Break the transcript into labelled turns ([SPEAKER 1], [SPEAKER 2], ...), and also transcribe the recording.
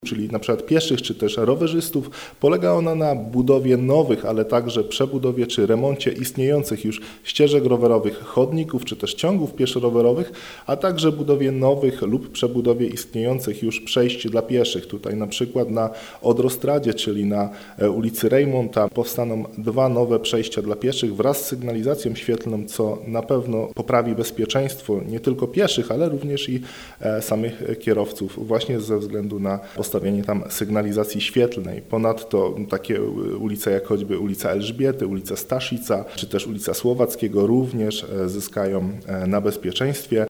[SPEAKER 1] czyli na przykład pieszych czy też rowerzystów. Polega ona na budowie nowych, ale także przebudowie czy remoncie istniejących już ścieżek rowerowych, chodników czy też ciągów pieszo-rowerowych, a także budowie nowych lub przebudowie istniejących już przejść dla pieszych. Tutaj na przykład na Odrostradzie, czyli na ulicy Rejmonta powstaną 2 nowe przejścia dla pieszych wraz z sygnalizacją świetlną, co na pewno poprawi bezpieczeństwo nie tylko pieszych, ale również i samych kierowców właśnie ze względu na postawienie tam sygnalizacji świetlnej. Ponadto takie ulice jak choćby ulica Elżbiety, ulica Staszica czy też ulica Słowackiego również zyskają na bezpieczeństwie.